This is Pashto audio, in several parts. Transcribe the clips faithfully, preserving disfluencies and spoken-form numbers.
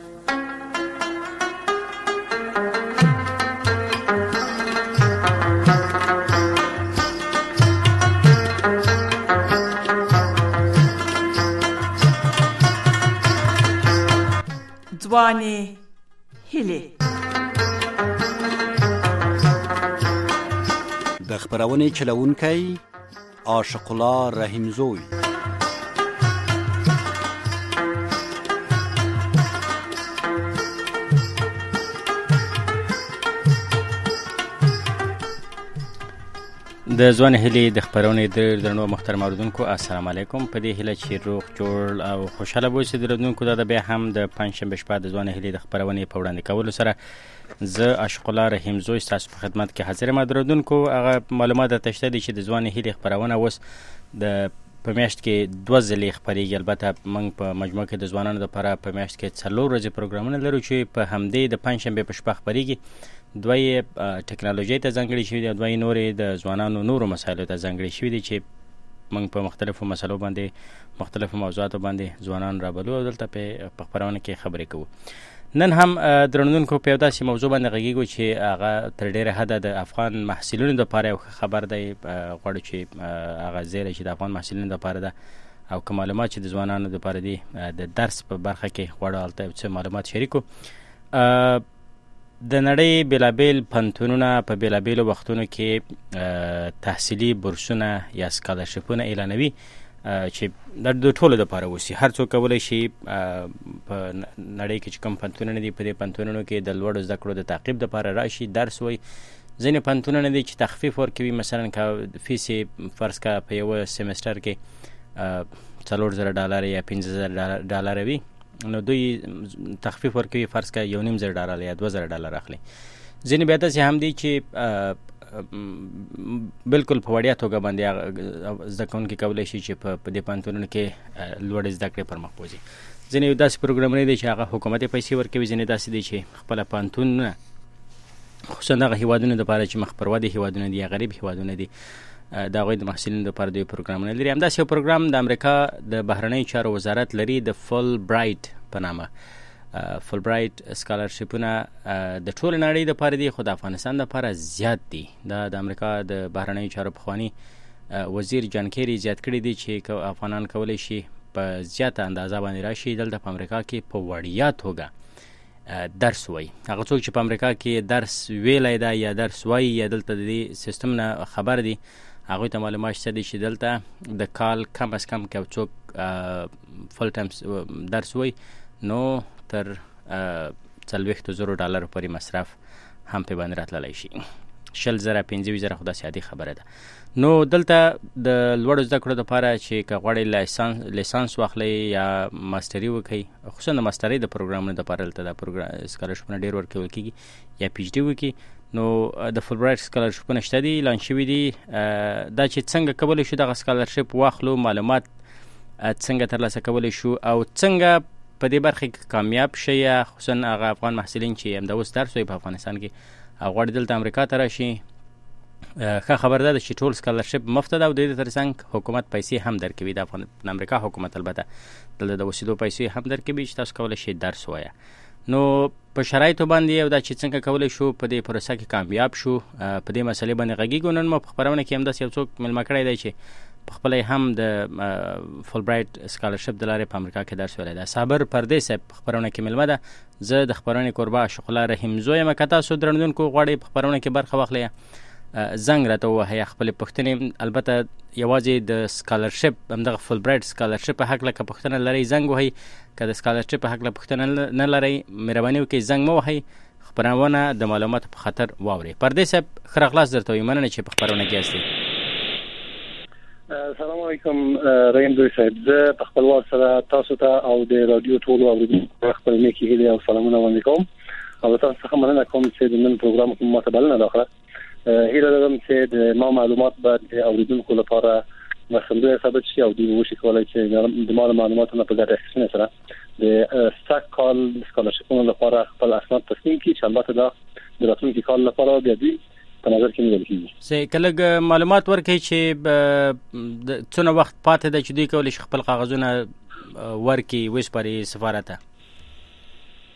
ځوانې هیلې د خپرونې چلوونکی عاشق الله رحیمزوی. د ځوان هیلې د خپرونې د درنو محترم اوریدونکو السلام علیکم. په دې هیله چې روغ جوړ او خوشاله اوسئ د اوریدونکو. دا بیا هم د پنجشنبې شپه د ځوان هیلې د خپرونې په وړاندې کولو سره زه عاشق الله رحیمزوی ستاسو په خدمت کې حاضر یم. د اوریدونکو هغه معلومات درته شته دي چې د ځوان هیلې خپرونه اوس د په میاشت کې دوه ځلې خپرېږي. البته موږ په مجموع کې د ځوانانو لپاره په میاشت کې څلور ورځې پروګرامونه لرو چې په همدې د پنجشنبې په شپه خپرېږي. دوه یې ټکنالوژۍ ته ځانګړي شوي دي او دوه یې نورې د ځوانانو نورو مسایلو ته ځانګړي شوي دي چې موږ په مختلفو مسلو باندې مختلفو موضوعاتو باندې ځوانان رابلو او دلته په خپرونه کې خبرې کوو. نن هم درنونکو په یو داسې موضوع باندې غږیږو چې هغه تر ډېره حده د افغان محصلینو دپاره یو خبر دی. غواړو چې هغه زیری چې د افغان محصلینو دپاره ده او که معلومات چې د ځوانانو دپاره دي د درس په برخه کې غواړو هلته یو څه معلومات شریکو. د نړۍ بېلابېل پوهنتونونه په بېلابېلو وختونو کې تحصیلي بورسونه یا سکالرشپونه اعلانوي چې د ټولو دپاره اوسي. هر څوک کولی شي په نړۍ کې چې کوم پوهنتونونه دي په دې پوهنتونونو کې د لوړو زده کړو د تعقیب دپاره راشي درس وایي. ځینې پوهنتونونه دي چې تخفیف ورکوي، مثلا که فیس یې فرض که په یوه سیمسټر کې څلور زره ډالره یا پنځه زره ډالره وي نو دوی تخفیف ورکوي، فرض که یو نیم زره ډالر یا دوه زره ډالر اخلي. ځینې بیا داسې هم دي چې بالکل په وړیا توګه باندې زده کوونکي کولی شي چې په دې پوهنتونونو کې لوړې زده کړې پر مخ بوځي. ځینې داسې پروګرامونه دي چې هغه حکومت یې پیسې ورکوي، ځینې داسې دي چې خپله پوهنتونونه خصوصا دغه هېوادونو دپاره چې مخ پر ودې هېوادونه دي یا غریب هېوادونه دي د هغوی د محصلینو دپاره دوی پروګرامونه لري. همداسې یو پروګرام د امریکا د بهرنیو چارو وزارت لري د فل برایټ په نامه. فل برایټ سکالرشپونه د ټولې نړۍ دپاره دي خو د افغانستان دپاره زیات دي. دا د امریکا د بهرنیو چارو پخواني وزیر جان کیری زیات کړي دي چې افغانان کولی شي په زیاته اندازه باندې راشي دلته په امریکا کې په وړیا توګه درس وایي. هغه څوک چې په امریکا کې درس ویلی ده یا درس وایي یا دلته د دې سیستم نه خبر دي هغوی ته معلومات شته دي چې دلته د کال کم از کم که څوک فل ټایم درس وایي نو تر څلوېښتو زرو ډالرو پورې مصرف هم پې باندې راتللی شي. شل زره پنځه ویشت زره خو داسې عادي خبره ده. نو دلته د لوړو زده کړو دپاره چې که غواړئ لیسانس واخلئ یا ماسټري وکړئ، خصوصا د ماسټرۍ د پروګرامونو دپاره دلته دا سکالرشپونه ډېر ورکول کېږي یا پی ایچ ډي وکړي نو د فل برایټ سکالرشپونه شته دي، اعلان شوي دي. دا چې څنګه کولی شو دغه سکالرشپ واخلو، معلومات څنګه ترلاسه کولی شو او څنګه په دې برخه کې کامیاب شي، یا خصوصا هغه افغان محصلین چې همدا اوس درس وایي په افغانستان کې او غواړي دلته امریکا ته راشي. ښه خبر ده چې ټول سکالرشپ مفته ده او د دې تر څنګ حکومت پیسې هم درکوي. د امریکا حکومت البته دلته د اوسېدو پیسې هم درکوي چې تاسو کولی شئ درس ووایه. نو په شرایطو باندې او دا چې څنګه کولی شو په دې پروسه کې کامیاب شو په دې مسلې باندې غږیږو. نن مو په خپرونه کې همداسې یو څوک مېلمه کړی دی چې په خپله هم د فل برایټ سکالرشپ د لارې په امریکا کې درس ویلی ده. صابر پردی صاحب په خپرونه کې مېلمه ده. زه د خپرونې کوربه عاشق الله رحیمزوی یم. که تاسو درنودونکو غواړئ په خپرونه کې برخه واخلئ زنګ راته ووهئ خپلې پوښتنې، البته یوازې د سکالرشپ همدغه فل برایټ سکالرشپ په هکله که پوښتنه لرئ زنګ وهئ، که د سکالرشپ په هکله پوښتنه نه لرئ مهرباني وکړئ زنګ مه وهئ، خپرونه د معلوماتو په خاطر واورئ. پردی صاحب ښه راغلاست درته وایو، مننه چې په خپرونه کې یاستئ. السلام علیکم رحیمزوی صاحب، زه په خپل وار سره تاسو ته او د رادیو ټولو اوریدونکو خپل نیکې هیلې او سلامونه وړاندې کوم او تاسو څخه مننه کوم چې د نن پروګرام کې ماته بلنه راکړه. هیله لرم چې د ما معلومات به د اوریدونکو لپاره مرسندویه ثابت شي او دوی وشي کولی چې د ما معلوماتو نه په ګټه اخیستنې سره د سږ کال سکالرشپونو لپاره خپل اسناد تصمیم کړي چې البته دا د راتلونکي کال لپاره بیا دوی په نظر کې نیول کېږي. صحیح، که لږ معلومات ورکړئ چې څونه وخت پاتې ده چې دوی کولی شي خپل کاغذونه ورکړي وسپاري سفارت ته؟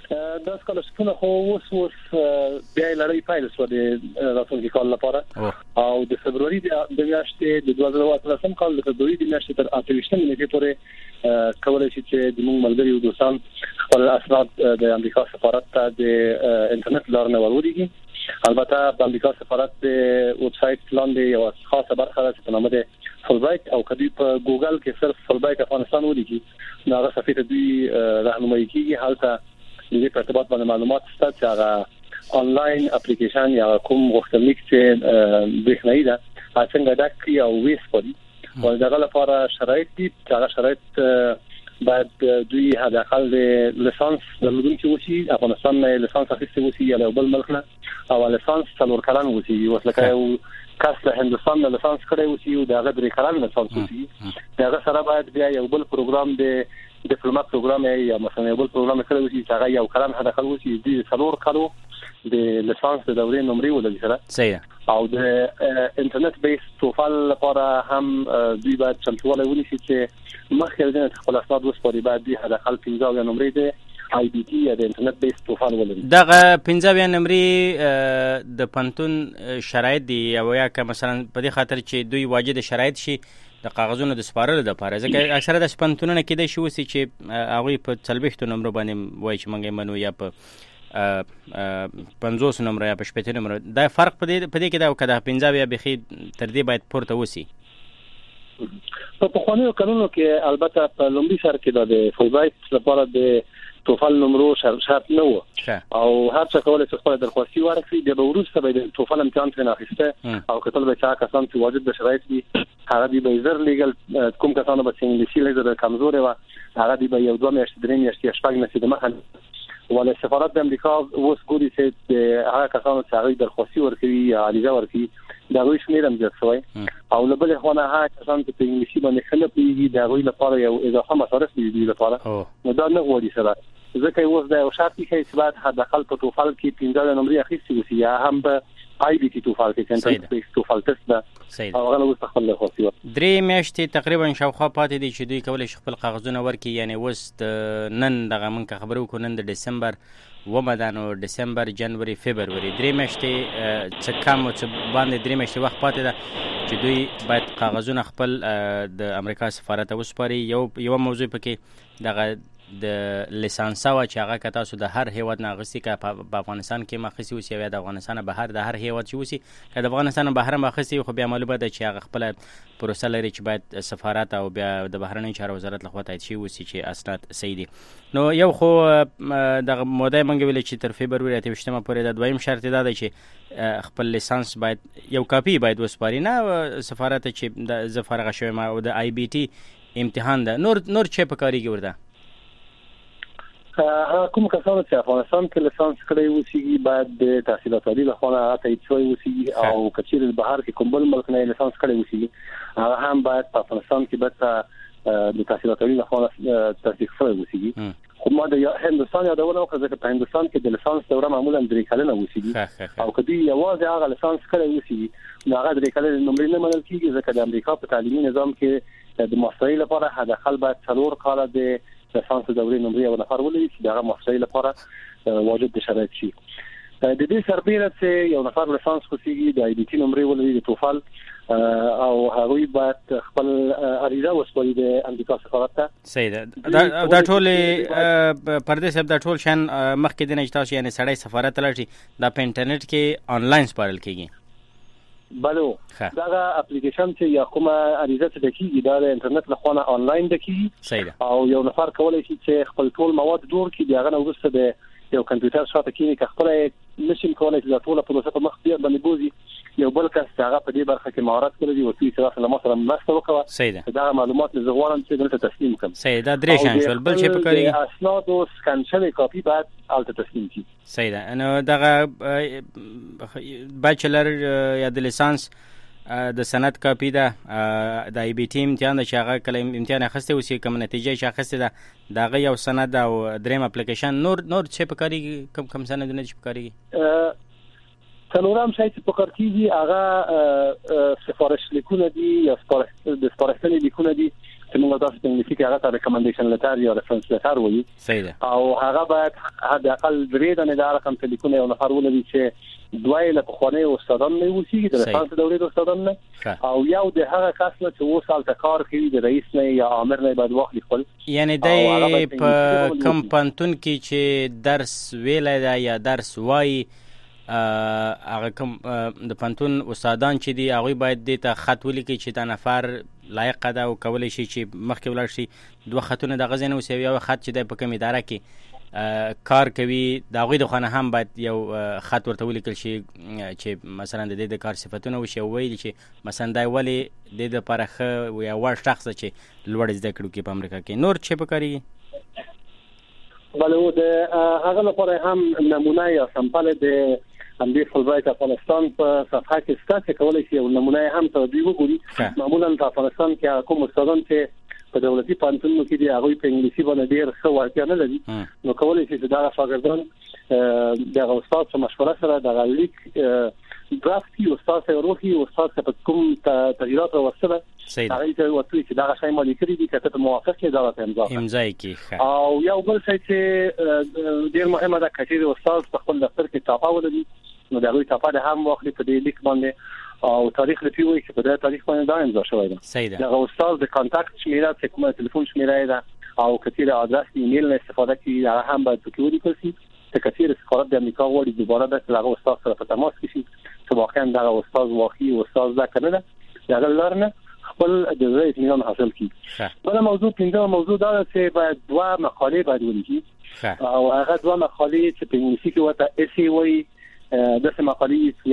دا سکالرشپونه خو اوس اوس بیا لړۍ پیل شو د راتلونکي کال لپاره او د فبرवरी د میاشتې د دوه زره اتلسم کال د فبرवरी د میاشتې تر اتلسمې نیټې پورې کولای شي چې د موږ ملګري او دوستان خپل اسناد د امریکا سفارت ته د انټرنیټ لارې ورولېږي. البته د امریکا سفارت د ویب سټ لاندې یو خاصه برخه ده چې په نامه ده فولبرایټ او کدی په ګوګل کې صرف فولبرایټ افغانستان ولیکي نو هغه صفحه ته دوی راهنمایي کیږي. حالته د دې په ارتباط باندې معلومات شته چې هغه انلاین اپلیکیشن یا کوم غوښتنلیک چې برېښنایي ده څنګه ډک کړي او ویس کړي او دغه لپاره شرایط دي چې هغه شرایط باید دوی حداقل د لیسانس درلودونکي وشي، افغانستان نه لیسانس اخیستي وشي یا بل ملک نه، او لیسانس څلور کلن وشي. وسلکه یو کس له هندستان نه لیسانس کړی وشي او دغه درې کلن لیسانس وشي. دغه سره باید بیا یو بل پروګرام د ډیپلوماټ پروګرام یا مثلا یو بل پروګرام کړی وشي چې هغه یو کلن حداقل وشي د څلور کلو د لیسانس د دورې نمرې ولري سره. صحیح. او د انټرنیټ بیس توفل لپاره هم دوی باید چمتووالی ونیسي چې مخکې د خپل اسناد وسپاري باید دوی حداقل پنځه نمرې د آی بي ټي یا د انټرنیټ بیس توفل ولري. دغه پنځه نمرې د پنتون شرایط دي او یا که مثلا په دې خاطر چې دوی واجد شرایط شي د کاغذونو د سپارلو لپاره، ځکه اکثره د پنتونونه کېدای شي وسی چې هغه په څلوېښتو نمبر باندې وایي چې موږ منو یا په پنځوس نمبر یا په شپږ نمبر. دا فرق په دې په دې کې دا او کدا پنځه یا بخي تر دې باید پورته وسی. په پخوانیو قانونو کې البته په لومړي سر کې د فولبرایټ لپاره د توفل نمبر شرط نه و او هر څه کولای شي خپل درخواستي ورکړي د وروسته به د توفل امتحان ترې اخیسته او کتل به چې کسان چې واجد د شرایط دي هغه دی به زر لیګل کوم کسانو به انګلیسي لیګل کمزوري و هغه دی به یو دوه میاشتې درې میاشتې شپږ میاشتې د مخه ولې سفارت د امریکا اوس ګوري چې هغه کسانو چې هغه درخواستي ورکوي یا عریضه ورکوي دا غوښ نه رم ځای شوی او له بل خو نه هغه کسان چې په انګلیسي باندې خلک پیږي دا غوښ لپاره یو اضافه مصارف دي لپاره نو دا نه غوړي سره ځکه اوس دا یو شرط دی چې باید حداقل په توفل کې پنځه نمبر اخیستي وي یا هم په آی بي ټي توفل کې چې انټرنیټ توفل تست ده او هغه اوس خپل خوښي و. درې میاشتې تقریبا شاوخوا پاتې دي چې دوی کولای شي خپل کاغذونه ورکړي. یعنی اوس نن دغه مونږ خبرو کو نن د ډسمبر ومه ده نو ډسمبر جنوري فبرवरी درې میاشتې څه کم او څه باندې درې میاشتې وخت پاتې ده چې دوی باید کاغذونه خپل د امریکا سفارت ته وسپاري. یو یو موضوع پکې دغه د لیسانسا و چې هغه که تاسو د هر هیواد نه اخیستي که په افغانستان کې ماخیستي اوسي یا د افغانستان بهر د هر هیواد چې اوسي که د افغانستان بهر ماخیستي خو بیا معلومه ده چې هغه خپله پروسه لري چې باید سفارت او بیا د بهرنیو چارو وزارت لخوا تایید شوي اوسي چې اسناد صحیح دي. نو یو خو دغه موده یې موږ ویلې چې تر فبرवरी اته ویشتمه پورې د دویم شرط دا دی چې خپل لیسانس باید یو کاپي باید وسپاري نه سفارت چې د زه فارغه شویم او د آی بي ټي امتحان ده. نور نور چې په کارېږي ورده کوم کسانو چې افغانستان کې لیسانس کړی وسی باید د تحصیلات عالی له خوا تایید شوی وسی او کچیر بهر کې کوم بل ملک نه لیسانس کړی وسی هغه هم باید په افغانستان کې به د تحصیلات عالی له خوا تصدیق شوی وسی. خو ما د هندستان یادونه وکړه چې په هندستان کې د لیسانس دوره معمولا درې کلنه وسی او کدی یوازې هغه لیسانس کړی وسی نو هغه درې کلنه نمرې نه منل کیږي ځکه د امریکا په تعلیمي نظام کې د ماسترۍ لپاره حداقل باید څلور کاله د لیسانس دورې نمرې او نفر ولري چې دغه ماسترۍ لپاره واجب د شرایط شي. د دې سربېره چې یو نفر لیسانس کوسيږي د آی بي ټي نمرې ولري د توفل او هغوی باید خپل عریضه وسپاري د امریکا سفارت ته. صحیح ده. دا دا ټول پردې سب دا ټول شان مخکې د نشتا شي یعنی سړی سفارت لري دا په انټرنیټ کې آنلاین سپارل کیږي. بلو دا اپلیکیشن چې یا کومه عریضه ته کیږي دا د انټرنیټ له خوا آنلاین ده کیږي او یو نفر کولای شي چې خپل ټول مواد جوړ کړي دغه نو وروسته د یو کمپیوټر شاته کې که خپل نشم کولای چې ټول پروسه په مخ کې باندې بوزي یو بل کس هغه په دې برخه کې مهارت لري او چې سره سره مثلا مسته وکړه دا معلومات زه غواړم چې دلته تسلیم کړم. صحیح دا درې شان شول بل چې په کاری اسناد او سکان شوی کاپي بعد الته تسلیم کی. صحیح ده. نو دغه بچلر یا د لیسانس د سند کاپی ده د آی بي ټي امتحان چې هغه کله امتحان اخیسته اوسې کوم نتیجه چې اخیسته ده دغه یو سند او دریم اپلیکیشن نور نور چې په کاری کم کم سندونه چې په کاری څلورم شای چې په کار کیږي هغه سفارش لیکونه دي یا د سپارښتنې لیکونه دي چې موږ تاسو په انګلیسي کې هغه ته ریکمنډیشن لیټر یا ریفرنس لیټر وایي. صحیح ده. او هغه باید حد اقل درې دانې د رقم ټلیفون یو نفر ولري چې دوی له پخواني استادان نه وسی د رسانس دولت استادان نه او یو د هغه کس نه چې و سال ته کار کوي د رئیس نه یا امر نه باید واخلي خپل. یعنی د په کم پانتون کې چې درس ویلای دا یا درس وای هغه کوم د پانتون استادان چې دی هغه باید د ته خط ولیکي چې دا نفر لایق ده او کولای شي چې مخکې ولاړ شي دوه خطونه د غزنه او سیوی او خط چې د په کوم اداره کې کار کوي دا غوی د خانه هم باید یو خط ورته ولیکل شي چې مثلا د دې د کار صفاتونه وشي ویل چې مثلا دا ولی د د پرخه یا ور شخص چې لوړ زده کړو کې په امریکا کې نور چې پکاري. بله د هغه لپاره هم نمونه یا سمپل د همدې فولبرایټ افغانستان په صفحه کې ستاسو کولای شي یو نمونه هم ته دی وګوري. معمولا په افغانستان کې کوم استادان چې په دولتي پانتونو کې دی هغه په انګلیسي باندې ډېر ښه وړتیا نه لري نو کولای شي چې دا شاګردان د استاد سره مشوره سره د غلیک درافټي استاد سره روحي استاد په کوم تغییرات ورسره هغه ته وته چې دا شای مالي کړی دي کته موافق دي دا امضا امضا کې او یو بل څه چې ډېر مهمه ده چې استاد په خپل دفتر کې تاپا ولري نو دا غوي تاپا د هم واخلي په دې لیک باندې او تاریخ لپاره وایي چې په دې تاریخ باندې دا امضا شوی ده. صحیح ده. دا استاد د کانټاکټ شمیره چې کومه ټلیفون شمیره ده او کثیر ادرس ایمیل نه استفاده کوي هغه هم باید پکې ولیکل شي چې کثیر سفارت د امریکا وړي دوباره د هغه استاد سره په تماس کې شي چې واقعا دا استاد واقعي استاد دا کنه دا لرنه خپل د زړه اطمینان حاصل کړي. بل موضوع پنځه موضوع دا چې باید دوه مقالې باید ولیکي او هغه دوه مقالې چې په انګلیسي کې وته اسی وایي د څه مقالې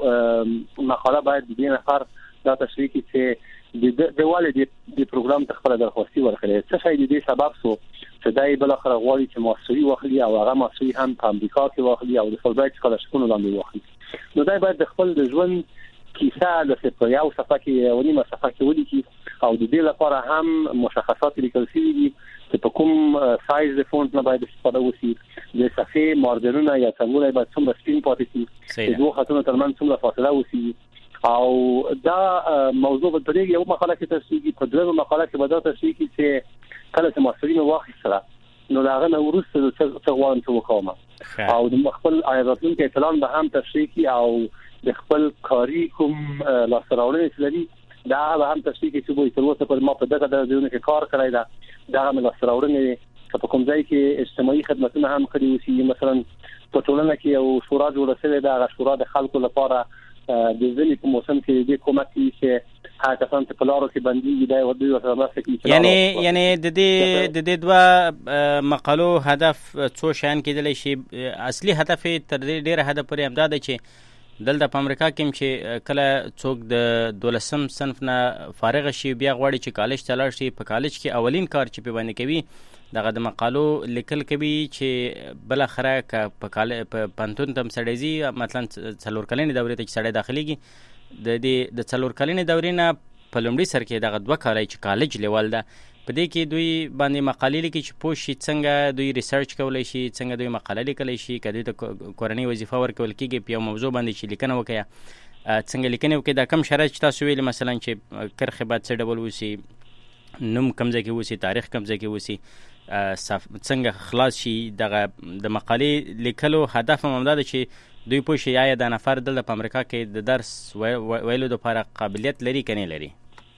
یو مقاله باید د نفر دا تشریح کی چې د والد د پروګرام تخپل درخواستي ورکړي څه شي د دې سبب سو چې دای بل اخر غواړي چې ماستری واخلي او هغه ماستری هم په امریکا کې واخلي او د فولبرایټ سکالرشپونو لاندې واخلي نو دای باید د خپل د ژوند کیسه د څه یو صفحه کې ونیمه صفحه کې ولیکي او د دې لپاره هم مشخصات لیکل شوي دي چې په کوم سایز د فونټ نه باید استفاده وشي د صفحې مارجنونه یا څنګه باید څومره سپین پاتې شي د دوه خطونو ترمنځ څومره فاصله وشي او دا موضوع په دې یو مقاله کې تشریح په دغه مقاله کې به دا تشریح کی چې کله چې ماستری نو واخیستله نو دا غنه ورسته څه غواړم چې وکوم او د خپل آیاتونو کې اعلان به هم تشریح کی او د خپل کاری کوم لاسراوړنې چې لري دا هم تشریح کی چې وایي تر اوسه پر ما په دغه د ژوند کې کار کړی دا دا هم لاسراوړنې په کوم ځای کې اجتماعي خدماتونه هم کړی وسی مثلا په ټولنه کې یو شورا جوړه شوې ده هغه شورا د خلکو لپاره د ځینې په موسم کې د کومک چې هغه کسان چې په لارو کې بندي دي او د سره مرسته کوي یعنی یعنی د دې د دې دوه مقالو هدف څو شان کېدلی شي اصلي هدف تر دې ډېر هدف پرې امداد چې دلته په امریکا کې چې کله څوک د دولسم صنف نه فارغ شي بیا غواړي چې کالج ته لاړ شي په کالج کې اولین کار چې په باندې کوي دغه د مقالو لیکل کوي چې بل اخره ک په کال په پنتون تم سړیزي مثلا څلور کلنې دورې ته چې سړی داخليږي د دې د څلور کلنې دورې نه په لومړي سر کې دغه دوه کالای چې کالج لیول ده په دې کې دوی باندې مقالې لیکي چې پوه شي څنګه دوی ریسرچ کولی شي څنګه دوی مقاله لیکلی شي که دوی ته کورنۍ وظیفه ورکول کېږي په یو موضوع باندې چې لیکنه وکړه څنګه لیکنې وکړي دا کم شرایط چې تاسو ویلي مثلا چې کرښې باید څه ډول وسي نوم کم ځای کې وسي تاریخ کم ځای کې وسي څنګه خلاص شي دغه د مقالې لیکلو هدف هم همدا ده چې دوی پوه شي آیا دا نفر دلته په امریکا کې د درس ویلو دپاره قابلیت لري که نه لري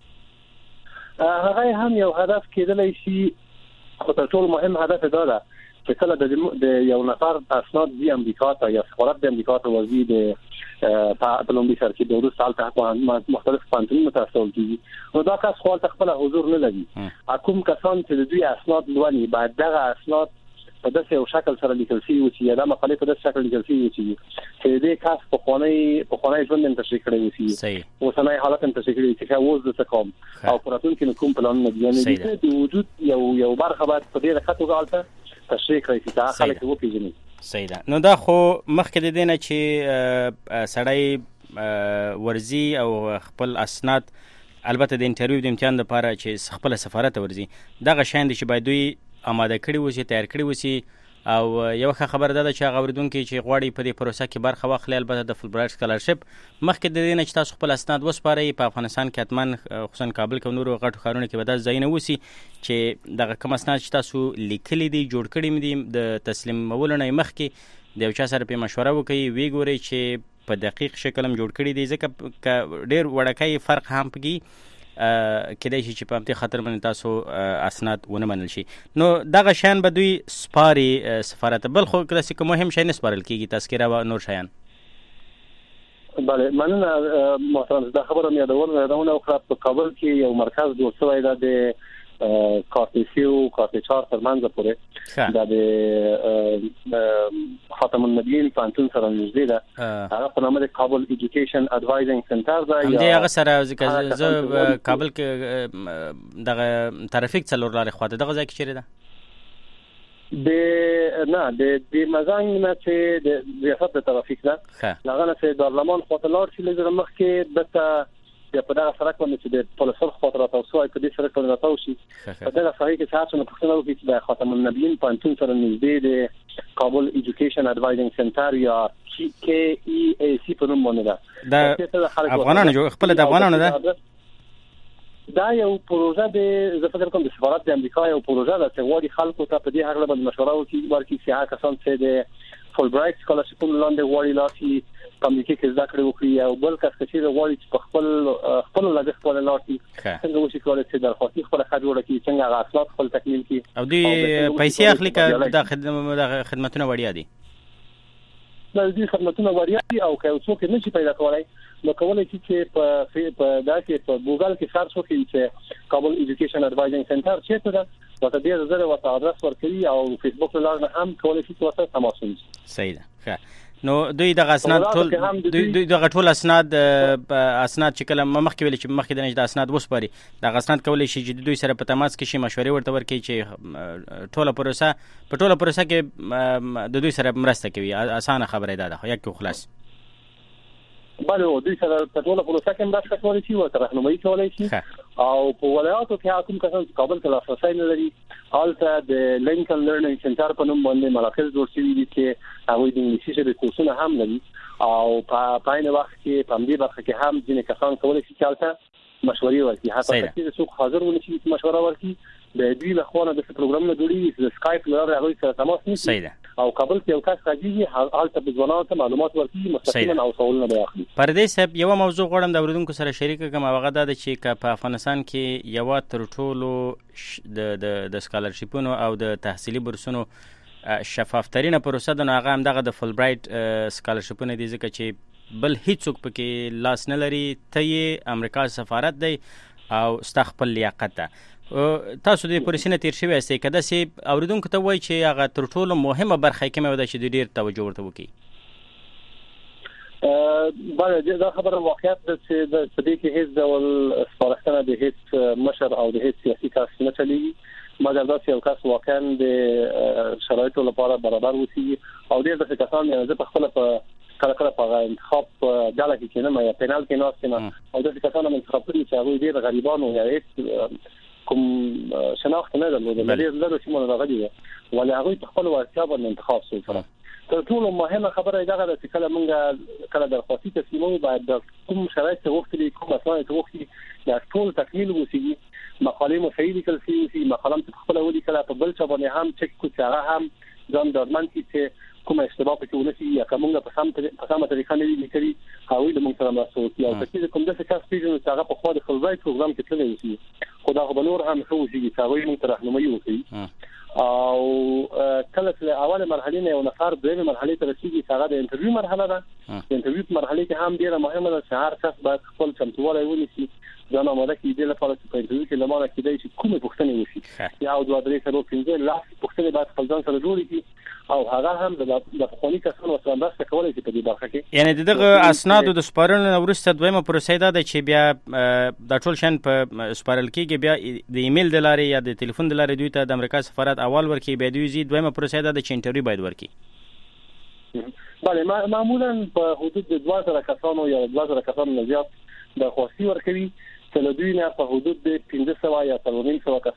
هغه هم یو هدف کېدلی شي خو تر ټولو مهم هدف دا ده چې کله د یو نفر اسناد دی امریکا ته یا سفارت د امریکا ته ورځي د په لومړي سر کې د وروسته هلته په مختلف پوهنتونونو ته استول کېږي نو دا کس خو هلته خپله حضور نه لري کوم کسان چې د دوی اسناد لولي باید دغه اسناد په داسې یو شکل سره لیکل شوي وي چې دا مقالې په داسې شکل لیکل شوي وي چې دې کس پخوانی پخوانی ژوند هم تشریح کړی وي اوسنی حالت هم تشریح کړی چې ښه اوس د څه کوم او په راتلونکي کې کوم پلانونه دي یعنې د وجود یو یو برخه باید په ډېره ښه توګه هلته تشریح کړی چې دا خلک وپېژني. صحیح ده. نو دا خو مخکې د دې نه چې سړی ورځي او خپل اسناد البته د انټرویو د امتحان لپاره چې خپل سفارت ورځي دغه شیان دي چې باید دوی آماده کړي وسی تیار کړي وسی او یو ښه خبره ده چې هغه اوریدونکي چې غواړي په دې پروسه کې برخه واخلي البته د فولبرایټ سکالرشپ مخکې د دې نه چې تاسو خپل اسناد وسپارئ په افغانستان کې حتما خصوصا کابل کې نورو غټو ښارونو کې به داسې ځایونه اوسي چې دغه کوم اسناد چې تاسو لیکلي دي جوړ کړي دي د تسلیمولو نه مخکې د یو چا سره په مشوره وکړئ ویې ګورئ چې په دقیق شکل هم جوړ کړي دي ځکه که ډېر وړکی فرق هم پکې کېدای شي چې په همدې خاطر باندې تاسو اسناد ونه منل شي نو دغه شیان به دوی سپاري سفارت بل خو کلاسیک مهم شی نه سپارل کېږي تذکره و نور شیان بله مننه محترم دا خبره مې یادونه یادونه وکړه په کابل کې یو مرکز جوړ شوی دی د کارتیسی او کارتی چهار ترمنځ پورې دا د خاتم النبیین پانتون سره نږدې ده هغه په نامه د کابل ایجوکیشن اډوایزینګ سنټر ده همدې هغه سره ځکه زه کابل کې دغه ترافیک څلور لارې خواته دغه ځای کې چیرې ده د نه د د مزنګ نه چې د ریاست د ترافیک ده هغه نه چې دارلمان خاطر لار چې لږ مخکې دته د په دغه سره کوم چې د پولیسو خاطر تاسو په دې سره کوم تاسو په دغه سره کې تاسو نه پوښتنه وکړئ چې د خاتم النبیین پانتون سره نږدې د کابل ایجوکیشن اډوایزینګ سنټر یا کې ای ای سی په نوم باندې ده د افغانانو جو خپل د افغانانو ده دا یو پروژه د زه فکر کوم د سفارت د امریکا یو پروژه ده چې وړي خلکو ته په دې هغه باندې مشوره وکړي ورکړي چې هغه کسان چې د فولبرایټ سکالرشپ لاندې وړي لاسي کمیټې کې ذکر کړی وکړي او بل کس چې غواړي چې په خپل خپل لګښت په لاسي څنګه وشي کولای چې درخواست خپل خبره کوي څنګه غاصلات خپل تکمیل کوي او دوی پیسې اخلي که د خدماتونه وړیا دي د دې خدماتونه وړیا دي او که څوک نه شي پیدا کولای نو کولای شي چې په په داسې په ګوګل کې سرچ وکړي چې کابل ایجوکیشن اډوایزینګ سنټر چې څه ده وته دې زره وته ادرس ورکړي او فیسبوک لاره هم کولای شي چې وته تماس ونیسي صحیح ده نو دوی د اسناد ټول دوی د ټول اسناد اسناد چې کله مخکې ویل چې مخکې د نشد اسناد وسپاري د اسناد کولای شي چې دوی سره په تماس کې شي مشورې ورته ورکړي چې ټوله پروسه په ټوله پروسه کې د دوی سره مرسته کوي اسانه خبره ده خو یک خلاص بله دوی سره په ټوله پروسه کې مرسته کوي چې ورته راهنمایي کوي شي او په ولایاتو کې کوم کسان چې کابل ته لاسرسي نه لري حالته د لینکن لرنینګ سنټر په نوم باندې مراکز جوړ شوي دي چې هغوی د انګلیسي ژبې کورسونه هم لري او په عین وخت کې په همدې برخه کې هم ځینې کسان کولی شي چې هلته مشورې ورکړي حتی چې څوک حاضر ونه شي چې مشوره ورکړي د دوی له خوا نه داسې پروګرامونه جوړېږي چې د سکایپ له لارې هغوی سره تماس نیسي او کابل کې یو کس راځي هلته به ځوانانو ته معلومات ورکړي مستقیما او سوالونه به اخلي پردیس صاحب یوه موضوع غواړم د اورېدونکو سره شریک کړم هغه دا ده چې که په افغانستان کې یوه تر ټولو د د سکالرشیپونو او د تحصیلي بورسونو شفافترینه پروسه ده نو هغه همدغه د فولبرایټ سکالرشیپونه دي ځکه چې بل هیڅوک پکې لاس نه لري ته یې امریکا سفارت دی او ستا خپل لیاقت ده تاسو د پولیسو نه تیر شوی یاستئ که داسې اورېدونکو ته وایي چې هغه تر ټولو مهمه برخه یې کومه ده چې دوی ډېر توجه ورته وکړي بله دا خبره واقعیت ده چې د دې کې هیڅ ډول سپارښتنه د هیڅ مشر او د هیڅ سیاسي کس نه چلیږي مګر داسې یو کس واقعا د شرایطو لپاره برابر اوسېږي او ډېر داسې کسان زه په خپله په کله کله په انتخاب ډله کې کېنم یا پینل کې ناست یم او داسې کسان هم انتخاب کړي چې هغوی ډېر غریبان یا هیڅ کوم شناخت نه درلوده ډېر لږ سیمونه راغلي وو ولې هغوی په خپل وړتیا باندې انتخاب شول سره تر ټولو مهمه خبره دغه ده چې کله موږ کله درخواستي تسلیموو باید د کوم شرایط څه غوښتلي کوم اسناد څه غوښتي دا ټول تکمیل وشي مقالې مو صحیح لیکل شوي مقاله مو خپله ولیکله په بل چا باندې هم چک کړو چې هغه هم ځان ډاډمن کړي چې کومه اشتباه پکې ونه شي یا که موږ په سم په سمه طریقه نه وي لیکلي هغوی له موږ سره مرسته وکړي او که چېرې کوم داسې کس پېژنو چې هغه پخوا د فولبرایټ پروګرام کې تللی اوسي خو دا خو به نور هم ښه اوسېږي چې هغوی موږ ته راهنمایي وکړي او کله چې اول مرحله نه یو نفر دویمه مرحله ته رسیږي چې هغه د انټرویو مرحله ده د انټرویو په مرحله کې هم ډیره مهمه ده چې هر کس باید خپل چمتووالی ونیسي ځان آماده کړي دې لپاره چې په انټرویو کې له ما نه کېدای شي کومې پوښتنې وشي یو دوه درې څلور پنځه لس پوښتنې باید خپل ځان سره جوړې کړي او هغه هم د پخواني کسانو سره مرسته کولی شي په دې برخه کې یعنې د دغه اسنادو د سپارلو نه وروسته دویمه پروسه دا ده چې بیا دا ټول شیان په سپارل کېږي بیا د ایمیل د لارې یا د تلیفون د لارې دوی ته د امریکا سفارت اول ورکړي بیا دوی ځي دویمه پروسه دا ده چې انټرویو باید ورکړي بله معمولا په حدود د دوه زره کسانو یا دوه زره کسانو نه زیات درخواستي ورکوي چې له دوی نه په حدود د پنځه سوه یا څلور نیم سوه کسان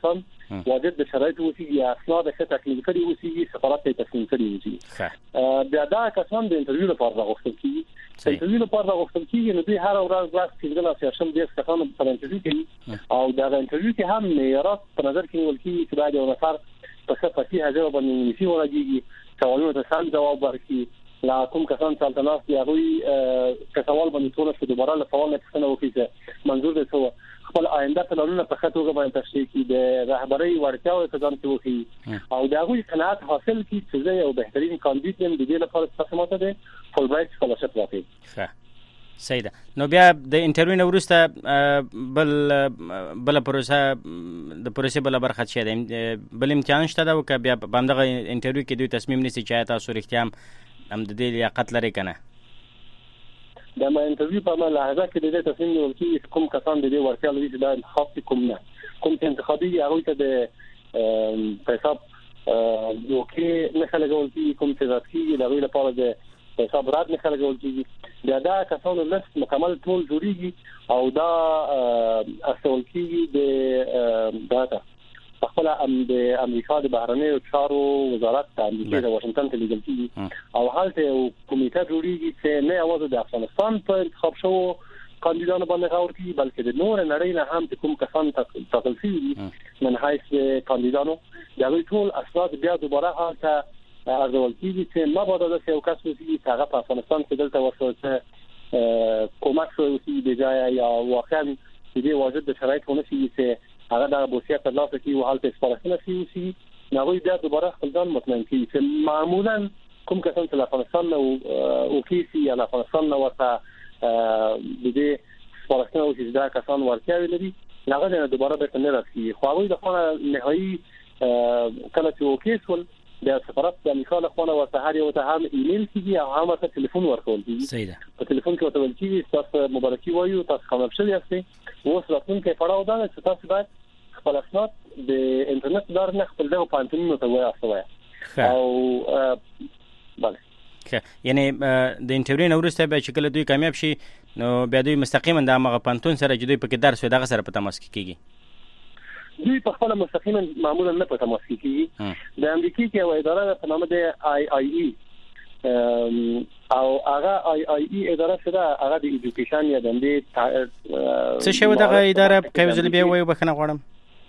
واجد د شرایط اوسېږي یا اسناد ښه تکمیل کړي اوسېږي سفارت ته تسلیم کړي اوسېږي بیا دا کسان د انټرویو لپاره راغوښتل کېږي انټرویو لپاره راغوښتل کېږي نو دوی هر ورځ ورځ کېدل چې شم دې کسان په انټرویو کې او دا انټرویو کې هم معیارات په نظر کې نیول کېږي چې باید یو نفر په څه فصیح ځواب باندې نشي ورغېږي سوالونو ته سم جواب ورکړي لا کوم کسان چې تلناس دی هغه که سوال باندې ټول شو دوباره له سوال نه پوښتنه وکړي چې منظور دی څه خپل آینده پلانونه په خاطر توګه باندې تشریح کړي د رهبرۍ وړتیاوې ته ځان کې وکړي او د هغوی قناعت حاصل کړي چې زه یو بهترین کاندید یم د دې لپاره چې تاسو ماته د فول برایټ سکالرشپ راکړئ. ښه صحیح ده. نو بیا د انټرویو نه وروسته بل بل پروسه د پروسې بل برخه څه ده بل امتحان شته دا او بیا په همدغه انټرویو کې دوی تصمیم نیسي چې تاسو رښتیا هم د دې لیاقت لري کنه. دا ما انټرویو په لحظه کې د دې تصمیم نیول کېږي کوم کسان د دې ورتیا لري چې دا انتخاب کوم نه کوم چې انتخابي هغه ته د په حساب یو کې نه خلګول کېږي کوم چې ذاتي د هغه لپاره د په حساب رات نه خلګول کېږي بیا دا کسانو لست مکمل ټول جوړیږي او دا اصل کېږي د داتا خپل ام د امریکا د بهرنیو چارو وزارت د امریکا د واشنگټن ته لیږل کېږي او هلته یو کمیټه جوړیږي چې نه یوازې د افغانستان په انتخاب شو کاندیدانو باندې غور کوي بلکې د نور نړۍ نه هم کوم کسان ټاکل شوي من حیث کاندیدانو دا ټول اسناد بیا دوباره هلته ارزول کېږي چې مبادا د یو کس وسی چې هغه په افغانستان کې دلته وسو چې کومک شوی د ځای یا واقعا د دې واجد د شرایط ونه شي چې هغه د بوسیات په لاسه کې وحالت سپارښتنه شي نو دا دوباره خپل ځان مطمئن کوي چې معمولا کوم کسان چې افغانستان نو او کیسي یا افغانستان نو ورته د دې سپارښتنه او چې دا کسان ورکوي لري هغه دوباره به نه راځي خو هغه د خونه نهایی کله چې وکیسول د سفارت د امریکا له خونه ورته هر یو ته هم ایمیل کیږي او هم ته ټلیفون ورکول کیږي. صحیح ده. په ټلیفون کې ورته ویل کیږي تاسو مبارکي وایو تاسو کامیاب شوی یاست اوس راتلونکي پړاو دا چې تاسو باید خپل اسناد د انټرنیټ لار نه خپل دغه پانتونو ته وایي او بله ښه یعنی د انټرویو نه وروسته بیا چې کله دوی کامیاب شي نو بیا دوی مستقیما د هغه پانتون سره چې دوی پکې درس وي دغه سره په تماس کې کیږي دوی په خپل مستقیما معمولا نه په تماس کې کیږي د امریکا کې یو اداره په نامه د آی آی ای او هغه آی آی ای اداره شته هغه د ایجوکیشن یا د دې څه شی دغه اداره کوي ځل بیا وایو بخنه غواړم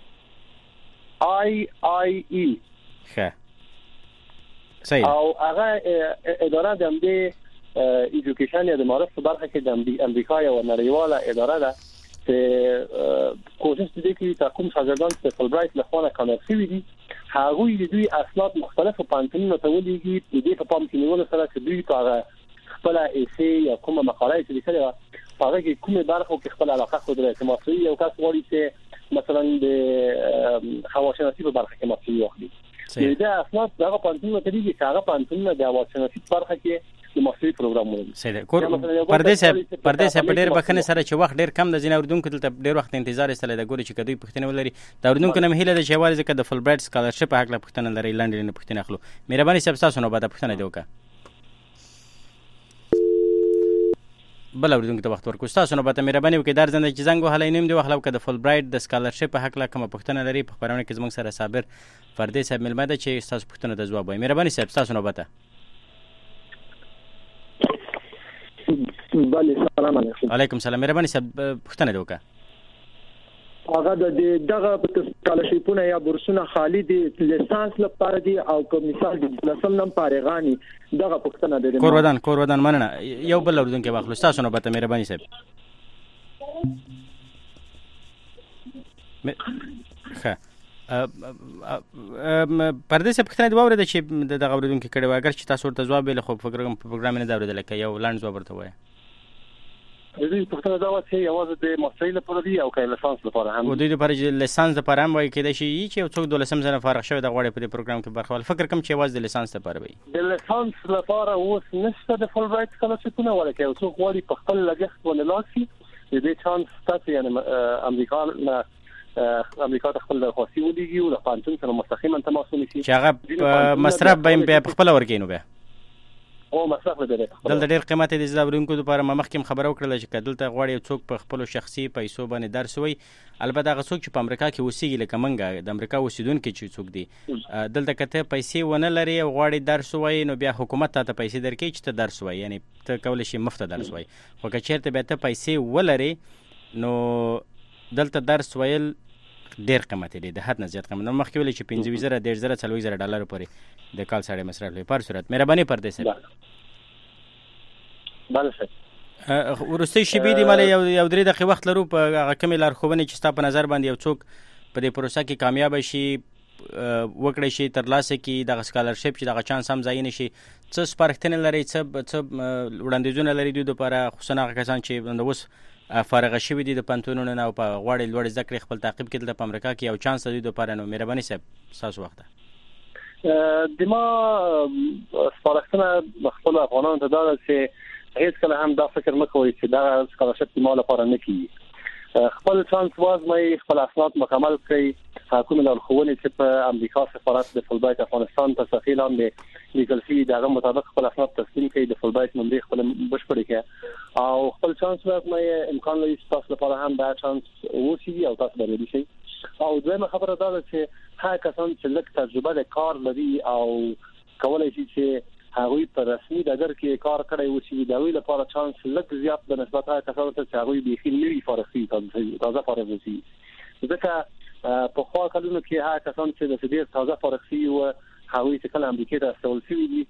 آی آی ای ښه صحیح او هغه اداره د دې ایجوکیشن یا د معرفت برخه کې د امریکا یو نړیواله اداره ده چې کوشش دې کوي چې کوم شاګردان چې فول برایټ له خوا کامیاب شوي دي هغه د دوی اسناد مختلفو پانتونو ته ولېږي د دې په پام کې نیول سره چې دوی په خپل ایسي یا کومه مقاله چې لیکلې وه هغه کې کومه برخه کې خپل علاقه خو درې چې ماسوي یو کس وایي چې مثلا د هواشناسي په برخه کې ماسوي واخلي دا اسناد دغه پانتونو ته دي چې هغه پانتونو د هواشناسي برخه کې د ماسوي پروګرامونه صحیح ده. کور پردیس پردیس په ډېر بخنه سره چې وخت ډېر کم د ځین اوردونکو دلته ډېر وخت انتظار استل د ګوري چې کدوې پښتنه ولري دا اوردونکو نه هیله د شوال ځکه د فول برایټ سکالرشپ حق له پښتنه لري لاندې نه پښتنه اخلو مهرباني صاحب تاسو نو بعد پښتنه دی وکړه بل اوردونکو ته وخت ورکو تاسو نو بعد مهرباني وکړئ در زنده چې زنګ وهلای نیم دی وخلو که د فول برایټ د سکالرشپ حق له کوم پښتنه لري په خبرونه کې زموږ سره صابر فردي صاحب ملمه ده چې تاسو پښتنه د جواب وایي مهرباني صاحب تاسو نو بعد بله سلام علیکم. علیکم سلام مهرباني صاحب پښتنه دی وکړه هغه د دغه سکالرشپونه یا بورسونه خالی دي لیسانس لپاره دي او کوم مثال د لسم نم فارغانی دغه پښتنه دي کور ودان کور ودان مننه یو بل اوردونکو واخلو تاسو نو بعد مهرباني صاحب ښه پردیس پښتنه دی واورید چې دغه اوردونکو کړي و اگر چې تاسو ورته جواب ویل خو پروګرام پروګرام نه دا اوریدل کې یو لاند جواب ورته وایي د دې پښتنه دا وایي چې یوازې د ماسترۍ لپاره دی او که لیسانس لپاره هم و دوی لپاره چې لیسانس لپاره هم وایي کېدای شي چې څوک د لسم سنه فارغ شوی د غواړي په دې پروګرام کې برخه ول فکر کوم چې یوازې د لیسانس لپاره وي د لیسانس لپاره اوس نشته د فول برایټ سکالرشپونه ولکه یو څوک غواړي په خپل لګښت ولې لاسي د دې چانس تاسو یعنی امریکا نه امریکا ته خپل درخواستي ولېږي او د پانتون سره مستقیما تماس ونیسي چې هغه مصرف به په خپل ورکینو به او مصرف لري. دلته ډېر قیمت دي زدهکوونکو لپاره. ما مخکې خبره وکړله چې دلته غواړي یو څوک په خپلو شخصي پیسو باندې درس ووایي، البته هغه څوک چې په امریکا کې اوسېږي لکه موږ د امریکا اوسېدونکي چې څوک دي، دلته که ته پیسې ونه لرې او غواړې درس ووایي نو بیا حکومت تا ته پیسې درکوي چې ته درس ووایي، یعنې ته کولی شي مفته درس ووایي. خو که چېرته بیا ته پیسې ولرې نو دلته درس ویل ډېر قیمتي دی، د حد نه زیات قیمت. نو مخکې ویلې چې پنځه ویشت زره دېرش زره څلوېښت زره ډالرو پورې د کال سړی مصرف لري. پر صورت مهرباني پردی صاحب. بله صاحب وروستۍ شېبې دي، مالې یو یو درې دقیقې وخت لرو. په هغه کومې لارښوونې چې ستا په نظر باندې یو څوک په دې پروسه کې کامیابه شي، وکړی شي، ترلاسه کړي دغه سکالرشپ چې دغه چانس هم ضایع نه شي، څه سپارښتنې لرئ، څه څه وړاندیزونه لري دوی دپاره، خصوصا هغه کسان چې اوس فارغه شوي دي د پوهنتونونو نه او په غواړي لوړې زده کړې خپل تعقیب کړي دلته په امریکا کې، یو چانس د دوی دپاره. نو مهرباني صاحب ستاسو وخت ده. د ما سپارښتنه خپلو افغانانو ته دا ده چې هېڅکله هم دا فکر مه کوئ چې دغه سکالرشپ د ما لپاره نه کېږي. خپل چانس وازمئ، خپل اسناد مکمل کړئ. کومې لارښوونې چې په امریکا سفارت د فولبرایټ افغانستان په صفحې لاندې لیکل شوي د هغه مطابق خپل اسناد تسلیم کړئ، د فولبرایټ نمرې خپل بشپړې کړئ او خپل چانس وازمئ. امکان لري چې تاسو لپاره هم دا چانس وشي او تاسو بریالي شئ. او دویمه خبره دا ده چې هغه کسان چې لږ تجربه د کار لري او کولی شي چې هغوی په رسمي ډګر کې کار کړی وشي، د هغوی لپاره چانس لږ زیات د نسبت هغه کسانو ته چې هغوی بیخي نوي فارغ شوي، تازه فارغ شوي. ځکه په خوا کلونو کې هغه کسان چې د ډېر تازه فارغ شوي وو، هغوی چې کله امریکا ته استول شوي دي،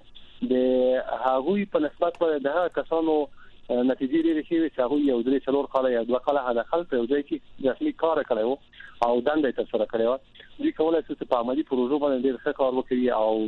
د هغوی په نسبت باندې د هغه کسانو نتیجې ډېرې ښې وې چې هغوی یو درې څلور کاله یا دوه کاله حداقل په یو ځای کې رسمي کار کړی و او دنده یې ترسره کړې وه. دوی کولی شو چې په عملي پروژو باندې ډېر ښه کار وکړي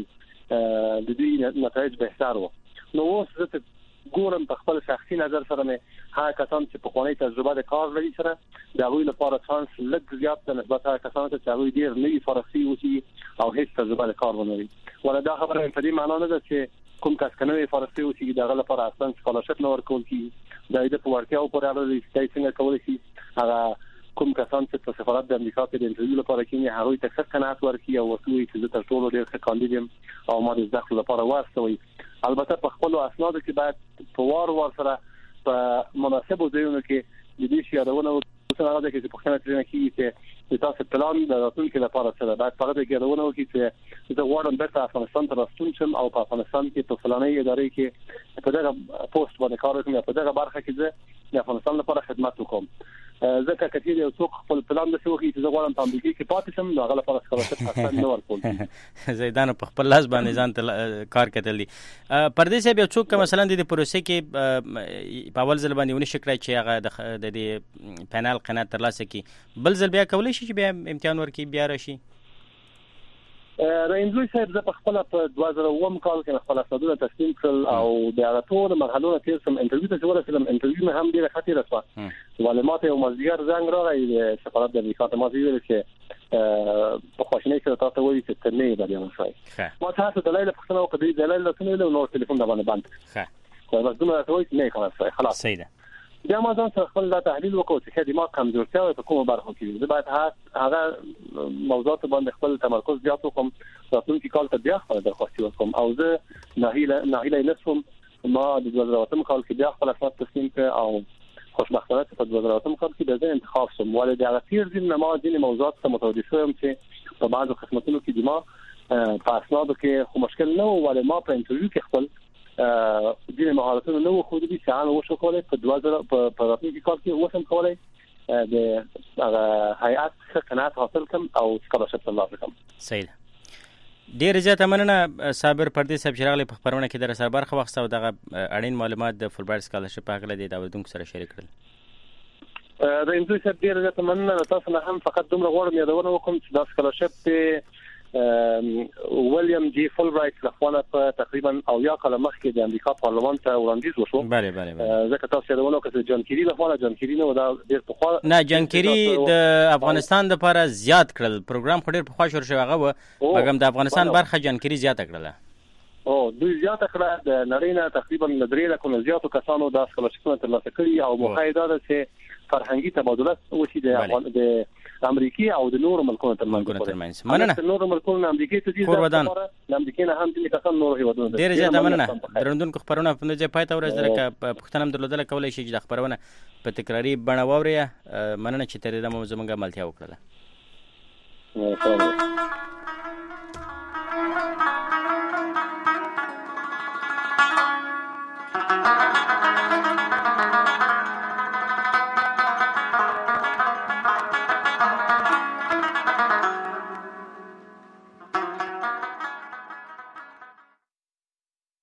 او د دوی نتایج بهتر وو. نو اوس زه ګورم په خپل شخصي نظر سره مې هغه کسان چې پخوانۍ تجربه د کار لري سره د هغوی لپاره چانس لږ زیات د نسبت هغه کسانو ته چې هغوی ډېر نوي فارغ شوي اوسي او هیڅ تجربه د کار ونه لري. ولا دا خبره په دې معنا نه ده چې کوم کس که نوی فارغ شوی اوسي د هغه لپاره اصلا سکالرشپ نه ورکول کېږي. د هغه په وړتیاو پورې اړه لري چې دی څنګه کولی شي هغه کوم کسان چې په سفارت د امریکا کې د انټرویو لپاره کېني هغوی ته ښه قناعت ورکړي او ورته ووایي چې زه تر ټولو ډېر ښه کاندید یم او ما د زده کړو لپاره واستوئ. البته په خپلو اسنادو کې باید په وار وار سره په مناسبو ځایونو کې د دې شي یادونه وکړو هغه ده چې پوښتنه ترېنه کېږي چې د تاسو پلان د راتلونکي لپاره څه ده. باید په هغه کې یادونه وکړي چې زه غواړم بیرته افغانستان ته راستون شم او په افغانستان کې په فلانۍ ادارې کې په دغه پوسټ باندې کار وکړم یا په دغه برخه کې زه د افغانستان لپاره خدمت وکړم. ځکه که چېرې یو څوک خپل پلان داسې وکړي چې زه غواړم په امریکا کې پاتې شم نو هغه لپاره سکالرشپ اصلا نه ورکول کېږي. زیدانو په خپل لاس باندې ځان ته کار کتل دي. پردی صاحب یو څوک که مثلا د دې پروسې کې په اول ځل باندې ونه شي کړی چې هغه د دې پینل قناعت ترلاسه کړي، بل ځل بیا کولی شي چې بیا امتحان ورکړي بیا راشي؟ رحیم زوی صاحب زه په خپله په دوه زره اووم کال کې خپل اسنادونه تسلیم کړل او د هغه ټولو مرحلو نه تېر شم. انټرویو ته چې ورسېدم انټرویو مې هم ډېره ښه تېره شوه. ولې ما ته یو مازدیګر زنګ راغی د سفارت د امریکا ته. ما ته ویل چې په خواشینۍ سره تا ته وایي چې ته نه یې بریالی شوی. ما تاسو دلایل پوښتنه وکړه، دوی دلایل راته نه ویل، نور ټلیفون راباندې بند کړ. خو بس دومره راته وایي چې نه یې کامیاب شوی، خلاص. صحیح ده. بیا ما ځان سره خپل دا تحلیل وکړو چې ښه دماغ کمزورتیا په کومه برخه کې وي. زه باید هغه موضوعاتو باندې خپل تمرکز زیات وکړم، راتلونکي کال ته بیا خپله درخواستي ورکړم او زه ناهیلی نه شوم. ما د دوه زره اتم کال کې بیا خپل اسناد تسلیم کړ او خوشبختانه چې په دوه زره اتم کال کې د زه انتخاب شوم. ولې د هغه تېر ځل نه ما ځینې موضوعات ته متوجه شوم چې په بعضو خدمتونو کې د ما په اسنادو کې خو مشکل نه و، ولې ما په انټرویو کې خپل ځینې مهارتونه نه وو ښودلي چې هغه وشو کولی په دوه زره په راتلونکي کال کې اوس هم کولی د هغه هیئات ښه قناعت حاصل کړم او سکالرشپ ترلاسه کړم. صحیح ده. ډېره زیاته مننه صابر پردی صاحب چې راغلی په خپرونه کې در سره برخه واخیسته او دغه اړین معلومات د فولبرایټ سکالرشپ په هکله د اورېدونکو سره شریک کړل. رحیم زوی صاحب ډېره زیاته مننه. تاسو نه هم فقط دومره غواړم یادونه وکړم چې دا سکالرشپ دی ویلیام جی فولبرایټ لخوا په تقریبا اویا کاله مخکې د امریکا پارلمان ته وړاندیز وشو. بله بله بله. ځکه تاسو یادونه وکړه چې جان کیري لخوا جان کیري نه و، دا ډېر پخوا نه جان کیري د افغانستان دپاره زیات کړل. پروګرام خو ډېر پخوا شروع شوی هغه و، مګر د افغانستان برخه جان کیري زیاته کړله. او دوی زیاته کړه د نړۍ نه تقریبا درې لکه نه زیاتو کسانو د سکالرشپونه ترلاسه کړي او موخه ده چې فرهنګي تبادله وشي د د امریکای او د نورو ملکونو ترمنځ. مننه. د نورو ملکونو امریکای ته دي د امریکای نه هم د کسان نورو هیوادونو ډیر زیاته مننه. درندونکو خبرونه په دې پای ته ورسېدل ک پښتنم درلودل کولای شي چې د خبرونه په تکراری بڼه واوري. مننه چې تر دې مو زمونږه ملتیا وکړه.